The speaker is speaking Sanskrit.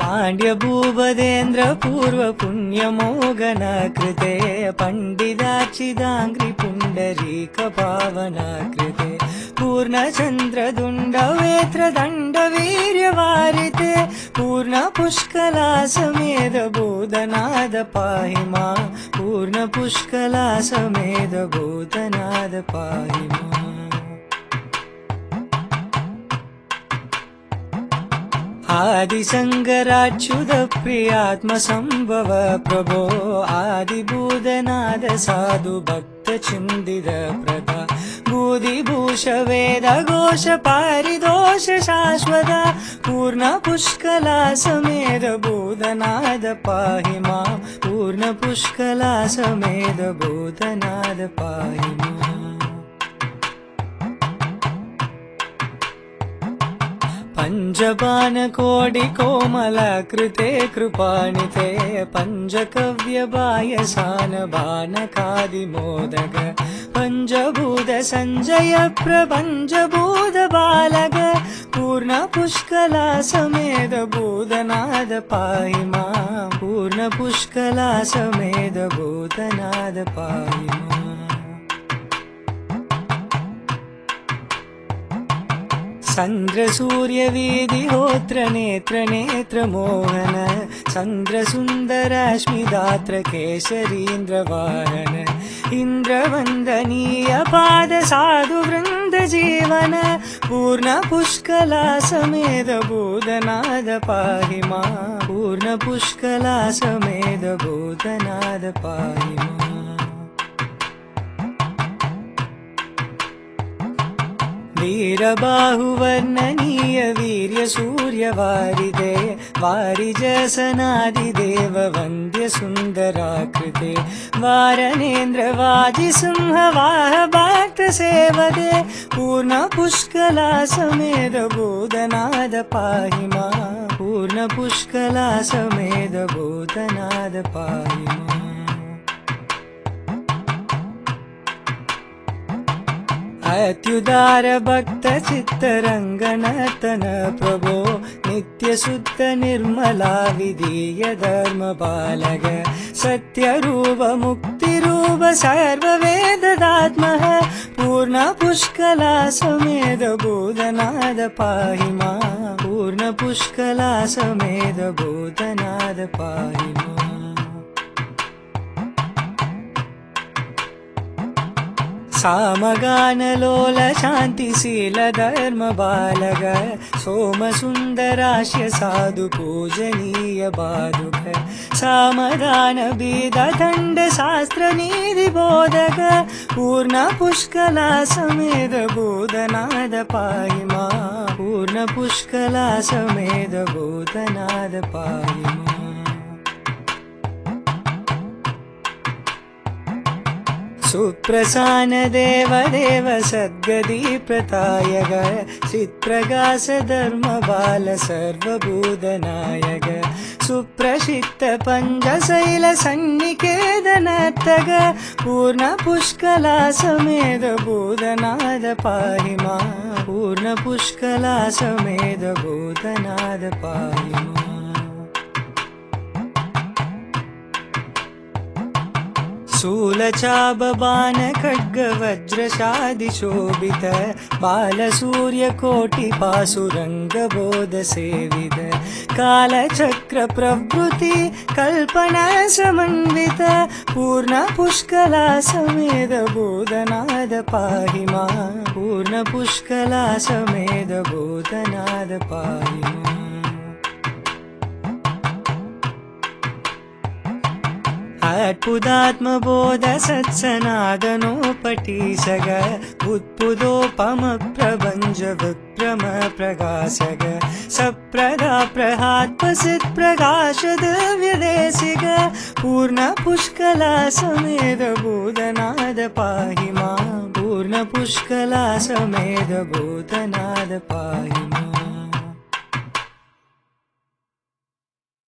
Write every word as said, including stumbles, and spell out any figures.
पाण्ड्यभूपदेन्द्र पूर्व पुण्यमोगना कृते पंडिताचिदांग्रि पुण्डरीक पावना कृते पूर्णचन्द्रदुण्ड वेत्रदण्ड वीर्यवारिते पूर्ण पुष्कला समेत भूतनाद पाहि मां पूर्ण पुष्कला समेत भूतनाद पाहि मां आदिशंकराच्युत प्रियात्म संभव प्रभो आदिभूतनाद साधु भक्त चिन्तित प्रदा बुधिभूष वेद घोष पारिदोष शाश्वत पूर्ण पुष्कला समेत भूतनाद पाहि मां पूर्ण पुष्कला समेत भूतनाद पाहि मां पंचबाण कोटि कोमल कृते कृपाणिते पंचकव्य बायसान बाणकादिमोदक पंचभूत संजय प्रपंचभूत बालक पूर्ण पुष्कला समेत भूतनाद पाहि मां पूर्ण पुष्कला समेत भूतनाद पाहि मां चंद्र सूर्य वीदिहोत्र नेत्र नेत्र मोहन चंद्र सुंदरश्मिदात्र केशरीन्द्र वाहन इंद्र वंदनीय पाद साधु वृंद जीवन पूर्ण पुष्कला समेत भूतनाद पाहि मां पूर्ण पुष्कला समेत भूतनाद पाहि मां वीरबाहुवर्णनीय वीर्य सूर्यवारिदे वारिजसनादिदेव वन्द्य सुन्दराकृते वारणेन्द्र वाजिसिंह वाह भक्त सेवदे पूर्ण पुष्कला समेत भूतनाद पाहि मां पूर्ण पुष्कला समेत भूतनाद पाहि मां अत्युदार भक्त चित्तरंगनतन प्रभो नित्य शुद्ध निर्मला विधीय धर्म बालक सत्य रूप मुक्ति रूप सर्व वेदात्मः पूर्ण पुष्कला समेत भूतनाद पाहि मां पूर्ण पुष्कला समेत भूतनाद पाहि मां सामगानलोल शान्तिशील धर्म बालक सोम सुन्दराश्य साधु पूजनीय बालुक सामदान बीद दण्ड शास्त्र नीति बोधक पूर्ण पुष्कला समेत भूतनाद पाहि मां पूर्ण पुष्कला समेत भूतनाद पाहि मां सुप्रसान देव देव सद्गति प्रतायक चित्प्रकाश धर्म बाल सर्वभूतनायक सुप्रसिद्ध पंचशैल सन्निकेतनर्तक पूर्ण पुष्कला समेत भूतनाद पाहि मां पूर्ण पुष्कला समेत भूतनाद पाहि मां शूलचापबाण खड्ग वज्र शादि शोभित बाल सूर्य कोटि पाशुरंग बोध सेवित कालचक्र प्रवृत्ति कल्पना समन्वित पूर्ण पुष्कला समेत भूतनाद पाहि मां पूर्ण पुष्कला समेत भूतनाद पाहि मां अद्भुतात्म बोध सत्सनादनोपटीसग उत्पुदोपम प्रभंज विक्रम प्रकाशग सप्रदा प्रहात्मसित् प्रकाश दिव्य देशिग पूर्ण पुष्कला समेत भूतनाद पाहि मां पूर्ण पुष्कला समेत भूतनाद पाहि मां